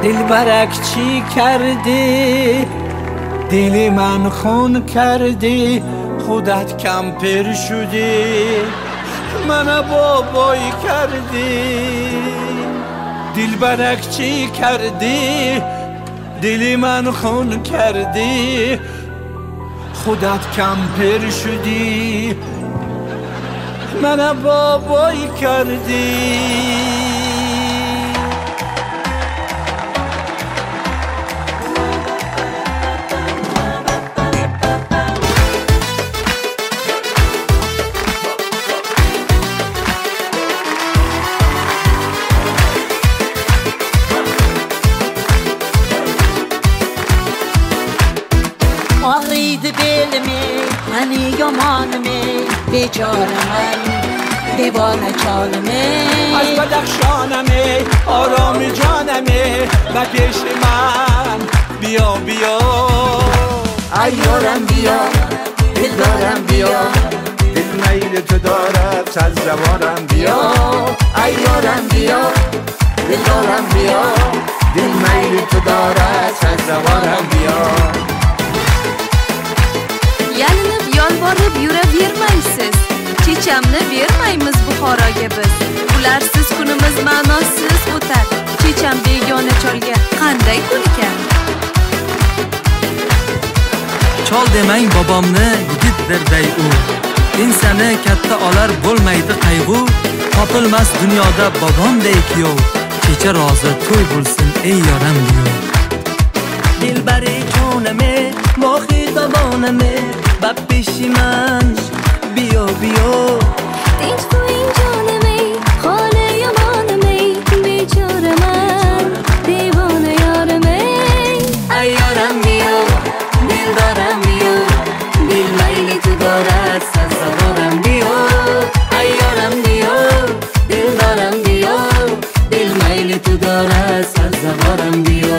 دلبرک چی کردی؟ دل من خون کردی، خودت کمپر شدی، من بابایی کردی. دلبرک چی کردی؟ دل من خون کردی، خودت کمپر شدی، من بابایی کردی. آرید دلمی منی یمانمی، بیچاره من دیوانه چالمی. از بدخشانمی آرام جانمی، و پیش من بیا بیا. ایارم بیا، دل دارم بیا، دل میل تو دارد از زبانم بیا. ایارم بیا، دل دارم بیا، دل میل تو دارد از زبانم بیا. Yalinib yolborib yuravermaysiz, chechamni bermaymiz Buxoroga biz. Ularsiz kunimiz ma'nosiz o'tar, checham begona cholga qanday kun ekan. Chol demang bobomni, yigitdirday u. Insani katta olar bo'lmaydi qayg'u. Topilmas dunyoda bobomday kuyov. Kecha rozi to'y bo'lsin ey yoram diyor. Dilbari joname, mohi taboname, bab pishiman biyo biyo. Tinch qo'ying joname, holi yomoname, bechora man devona yorame. ay yoram biyo, dildoram biyo, dil mayli tu dorat sazaboram biyo. Ay yoram biyo, dildoram biyo, dil mayli tu dorat sazaboram biyo.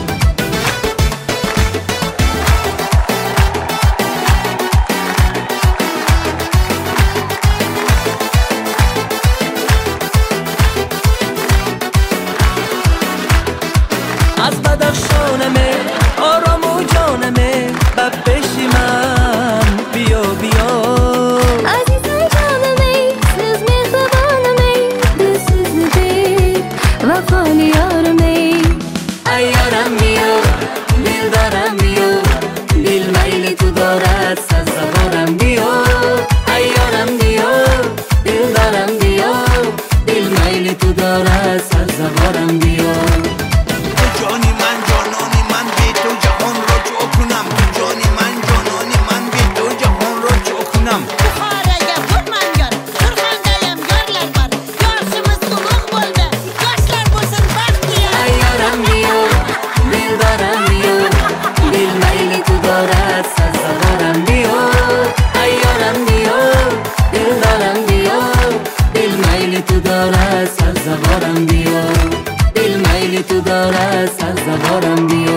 از بدخشانمه آرام و جانمه بب پیشی من بیا بیا. Azizim caname, siz mehribaname, dilsizni dil vafoli yorame. ay yoram biyo, dildoram biyo, dil mayli tu dorat sazaboram biyo. Ay yoram biyo, dildoram biyo, dil mayli tu dorat sazaboram biyo. جانی من جانانی من بی تو جهان را چو کنم. جانی من جانانی من بی تو جهان را چو کنم. Buxoroga Turmangar, Surxondayam yorlar bor. Yoshimiz ulug' bo'ldi, yoshlar bo'lsin baxtiyor. ay yoram biyo, dildoram biyo, dil mayli tu dorat sazaboram biyo. Ay yoram biyo, dildoram biyo, dil mayli tu dorat sazaboram biyo. Dil mayli tu dorat sazaboram biyo.